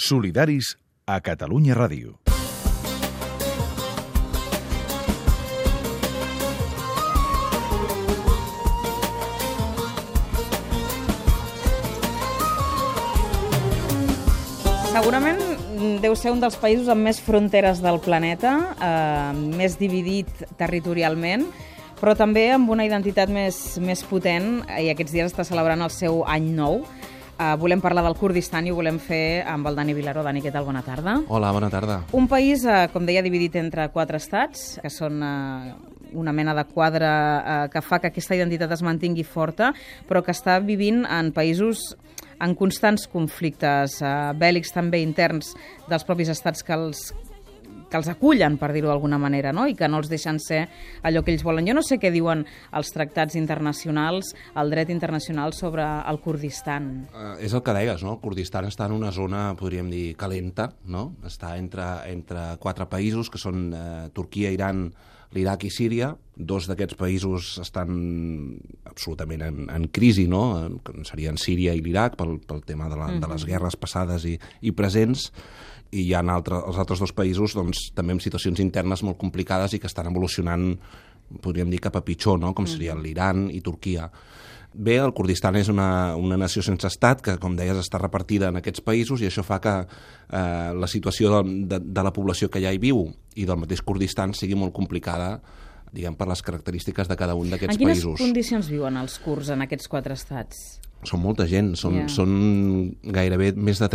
Solidaris a Catalunya Ràdio. Segurament deu ser un dels països amb més fronteres del planeta, més dividit territorialment, però també amb una identitat més potent, i aquests dies està celebrant el seu any nou. Volem parlar del Kurdistan i ho volem fer amb el Dani Vilaró. Dani, què tal? Bona tarda. Hola, bona tarda. Un país, com deia, dividit entre 4 estats, que són una mena de quadre que fa que aquesta identitat es mantingui forta, però que està vivint en països en constants conflictes bèl·lics també interns dels propis estats que els acullen, per dir-ho d'alguna manera, no? I que no els deixen ser allò que ells volen. Jo no sé què diuen els tractats internacionals, el dret internacional sobre el Kurdistan. És el que deies, no? El Kurdistan està en una zona, podríem dir, calenta, no? Està entre 4 països, que són Turquia, Iran, l'Iraq i Síria. 2 d'aquests països estan absolutament en crisi, no? Serien Síria i l'Iraq pel tema de les guerres passades i presents, i hi ha els altres 2 països doncs, també amb situacions internes molt complicades i que estan evolucionant, podríem dir, cap a pitjor, no? Com serien l'Iran i Turquia. Bé, el Kurdistan és una nació sense estat que, com deies, està repartida en aquests països, i això fa que la situació de la població que ja hi viu i del mateix Kurdistan sigui molt complicada, diguem, per les característiques de cada un d'aquests països. En quines condicions viuen els kurds en aquests 4 estats? Són molta gent, són gairebé més de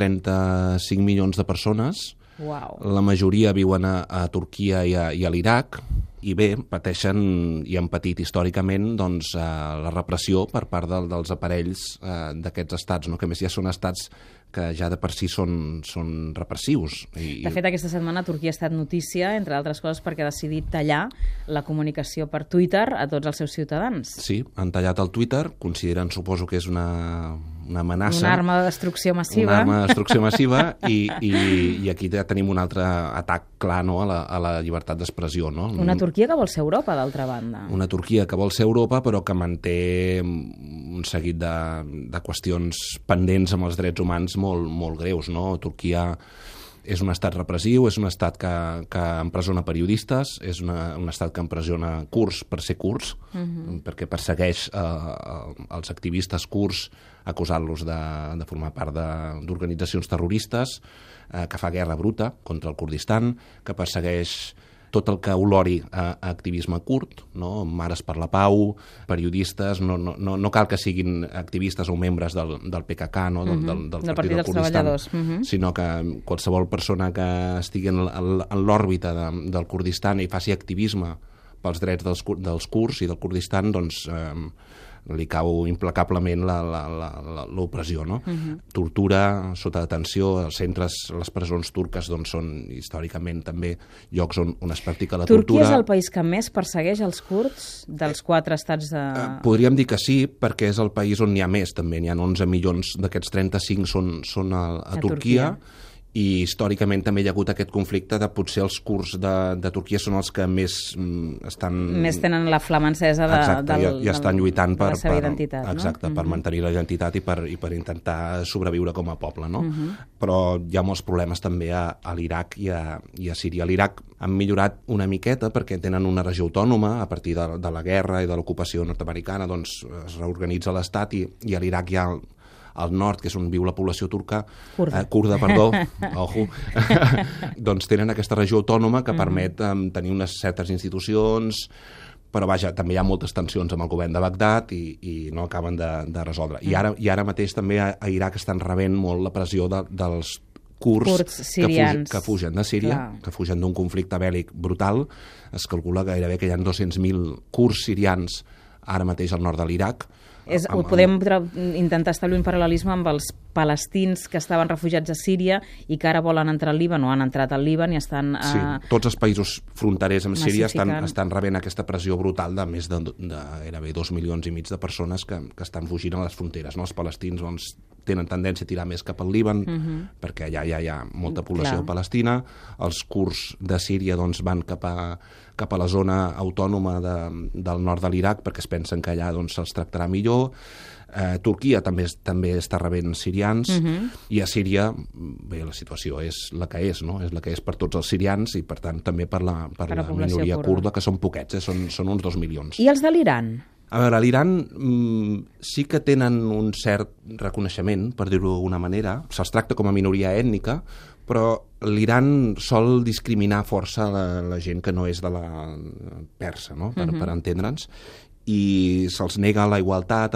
35 milions de persones. Wow. La majoria viuen a Turquia i a l'Iraq, i bé, pateixen i han patit històricament doncs, la repressió per part dels aparells d'aquests estats, no? Que a més ja són estats que ja de per si són repressius. De fet, aquesta setmana Turquia ha estat notícia, entre altres coses, perquè ha decidit tallar la comunicació per Twitter a tots els seus ciutadans. Sí, han tallat el Twitter, consideren, suposo que és una amenaça. Una arma de destrucció massiva. Una arma de destrucció massiva, i aquí ja tenim un altre atac clar, no? a la llibertat d'expressió. No? Una Turquia que vol ser Europa, d'altra banda. Una Turquia que vol ser Europa, però que manté un seguit de qüestions pendents amb els drets humans molt greus, no? Turquia és un estat repressiu, és un estat que empresona periodistes, és un estat que empresona kurds per ser kurds, perquè persegueix els activistes kurds acusant-los de formar part d'organitzacions terroristes, que fa guerra bruta contra el Kurdistan, que persegueix tot el que olori a activisme kurd, no? Mares per la Pau, periodistes, no cal que siguin activistes o membres del PKK, no? del Partit del Kurdistan, sinó que qualsevol persona que estigui en l'òrbita del Kurdistan i faci activisme pels drets dels kurds i del Kurdistan, doncs li cau implacablement l'opressió, no? Tortura, sota detenció, els centres, les presons turques doncs, són històricament també llocs on es practica la tortura. Turquia és el país que més persegueix els kurds dels 4 estats de... Podríem dir que sí, perquè és el país on n'hi ha més, també. N'hi ha 11 milions, d'aquests 35 són a Turquia. I històricament també hi ha hagut aquest conflicte de potser els kurds de Turquia són els que més estan... Més tenen la flama encesa i estan lluitant per la seva identitat, exacte, per mantenir la identitat i per intentar sobreviure com a poble, no? Però hi ha molts problemes també a l'Iraq i a Síria. A l'Iraq han millorat una miqueta perquè tenen una regió autònoma a partir de la guerra i de l'ocupació nord-americana, doncs es reorganitza l'Estat, i a l'Iraq hi ha al nord, que és on viu la població turca, kurda, ojo, doncs tenen aquesta regió autònoma que permet tenir unes certes institucions, però vaja, també hi ha moltes tensions amb el govern de Bagdad i no acaben de resoldre. I ara mateix també a Iraq estan rebent molt la pressió dels kurds que fugen de Síria, que fugen d'un conflicte bèl·lic brutal. Es calcula gairebé que hi ha 200.000 kurds sirians ara mateix al nord de l'Iraq. Podem intentar establir un paral·lelisme amb els palestins que estaven refugiats a Síria i que ara volen entrar al Líban, o han entrat al Líban i estan... Sí, tots els països fronterers amb Síria estan rebent aquesta pressió brutal de més de gairebé 2,5 milions de persones que estan fugint a les fronteres. No? Els palestins doncs, tenen tendència a tirar més cap al Líban, perquè allà ja hi ha molta població palestina. Els kurds de Síria doncs, van cap a la zona autònoma del nord de l'Iraq perquè es pensen que allà doncs, se'ls tractarà millor. Turquia també està rebent sirians, i a Síria, bé, la situació és la que és, no? És la que és per tots els sirians i, per tant, també per la minoria kurda, que són poquets, són uns 2 milions. I els de l'Iran? A veure, a l'Iran sí que tenen un cert reconeixement, per dir-ho d'alguna manera. Se'ls tracta com a minoria ètnica, però l'Iran sol discriminar força la gent que no és de la persa, no? Per entendre'ns, i se'ls nega la igualtat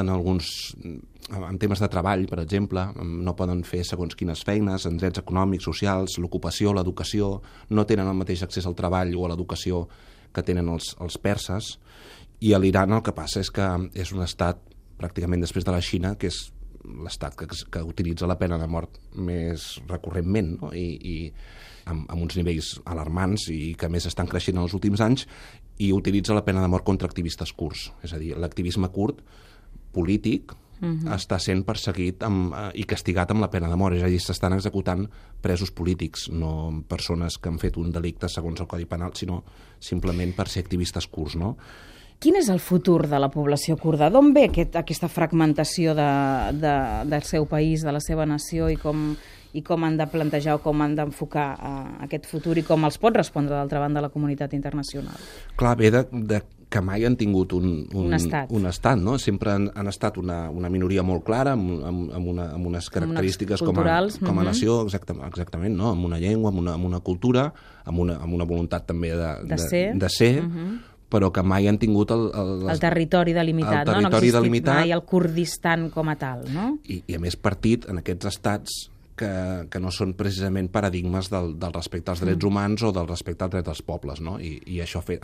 en temes de treball, per exemple. No poden fer segons quines feines, en drets econòmics, socials, l'ocupació, l'educació, no tenen el mateix accés al treball o a l'educació que tenen els perses. I a l'Iran el que passa és que és un estat, pràcticament després de la Xina, que és l'estat que utilitza la pena de mort més recurrentment, no? I amb uns nivells alarmants i que més estan creixent en els últims anys, i utilitza la pena de mort contra activistes kurds. És a dir, l'activisme kurd polític està sent perseguit i castigat amb la pena de mort. És a dir, s'estan executant presos polítics, no persones que han fet un delicte segons el Codi Penal, sinó simplement per ser activistes kurds, no? Quin és el futur de la població kurda? D'on ve aquesta fragmentació del seu país, de la seva nació, i com han de plantejar o com han d'enfocar aquest futur i com els pot respondre, d'altra banda, la comunitat internacional? Clar, ve de que mai han tingut un estat, no? Sempre han estat una minoria molt clara, amb unes característiques com a nació, exactament, no? Amb una llengua, amb una cultura, amb una voluntat també de ser, però que mai han tingut el territori delimitat, no? No ha existit mai el Kurdistan com a tal, no? I a més partit en aquests estats que no són precisament paradigmes del respecte als drets humans o del respecte als drets dels pobles, no? I això fet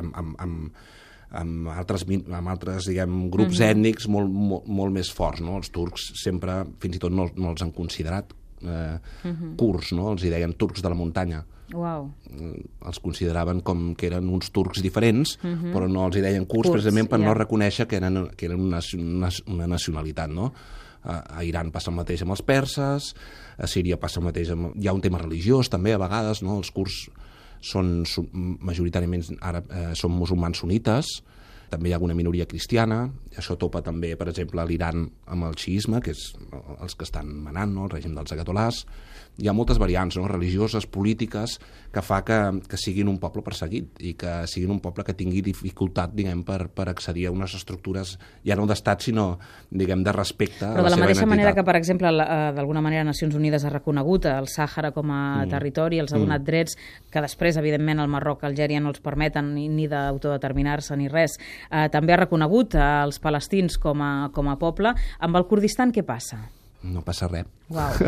amb altres diguem, grups ètnics molt més forts, no? Els turcs sempre, fins i tot no els han considerat kurds, no? Els hi deien turcs de la muntanya. Wow. Els consideraven com que eren uns turcs diferents, però no els hi deien kurds precisament per no reconèixer que eren una nacionalitat, no? A Iran passa el mateix amb els perses, a Síria passa el mateix hi ha un tema religiós també a vegades, no? Els kurds són majoritàriament són musulmans sunites, també hi ha alguna minoria cristiana, això topa també, per exemple, a l'Iran amb el xiisme, que és els que estan manant, no? El règim dels ayatolás. Hi ha moltes variants, no? Religioses, polítiques, que fa que siguin un poble perseguit i que siguin un poble que tingui dificultat, diguem, per accedir a unes estructures ja no d'estat, sinó, diguem, de respecte a la seva identitat. Però de la mateixa manera que, per exemple, d'alguna manera Nacions Unides ha reconegut el Sàhara com a territori, els ha donat drets que després, evidentment, el Marroc, Algèria no els permeten ni d'autodeterminar-se ni res. També ha reconegut els palestins com a poble. Amb el Kurdistan què passa? No passa res. Wow.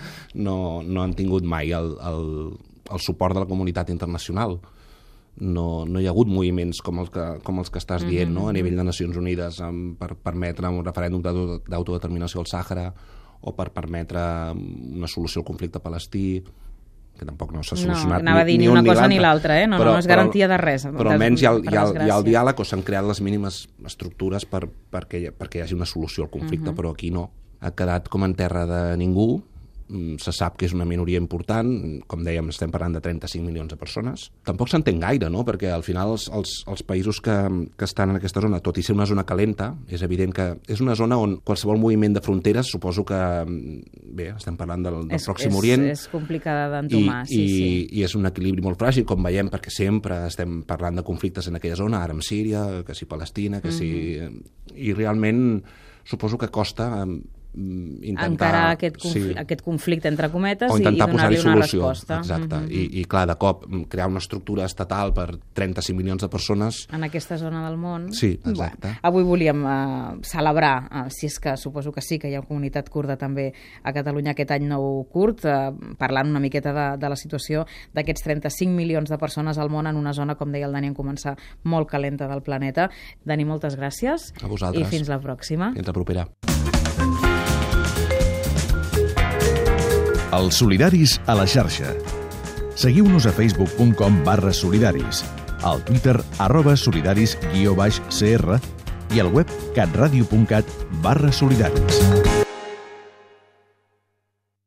No han tingut mai el suport de la comunitat internacional. No hi ha hagut moviments com els que estàs dient, no? A nivell de Nacions Unides, per permetre un referèndum d'autodeterminació al Sàhara o per permetre una solució al conflicte palestí, que tampoc no s'ha solucionat ni una cosa ni l'altra, no és garantia de res. Però almenys hi ha el diàleg, o s'han creat les mínimes estructures perquè hi hagi una solució al conflicte, però aquí no. Ha quedat com en terra de ningú, se sap que és una minoria important, com dèiem, estem parlant de 35 milions de persones. Tampoc s'entén gaire, no?, perquè al final els països que estan en aquesta zona, tot i ser una zona calenta, és evident que és una zona on qualsevol moviment de fronteres, suposo que, bé, estem parlant del Pròxim Orient. És complicada d'entomar, i és un equilibri molt fràgil, com veiem, perquè sempre estem parlant de conflictes en aquella zona, ara amb Síria, que si Palestina, que si... I realment suposo que costa encarar aquest conflicte entre cometes i donar-li una resposta. Exacte. I clar, de cop crear una estructura estatal per 35 milions de persones en aquesta zona del món. Sí, exacte. Avui volíem celebrar, si és que suposo que sí, que hi ha una comunitat kurda també a Catalunya aquest any nou kurd, parlant una miqueta de la situació d'aquests 35 milions de persones al món en una zona, com deia el Dani en començar, molt calenta del planeta. Dani, moltes gràcies. A vosaltres. I fins la pròxima. Fins la propera. Els solidaris a la xarxa. Seguiu-nos a facebook.com/solidaris, al Twitter @solidaris_cr i al web catradio.cat/solidaris.